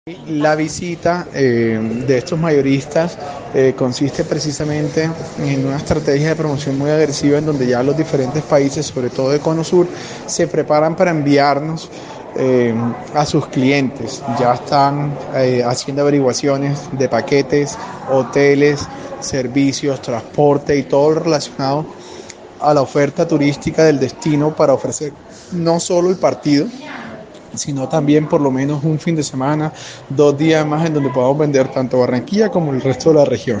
La visita de estos mayoristas consiste precisamente en una estrategia de promoción muy agresiva en donde ya los diferentes países, sobre todo de Cono Sur, se preparan para enviarnos a sus clientes. Ya están haciendo averiguaciones de paquetes, hoteles, servicios, transporte y todo lo relacionado a la oferta turística del destino para ofrecer no solo el partido, sino también por lo menos un fin de semana, 2 días más en donde podamos vender tanto Barranquilla como el resto de la región.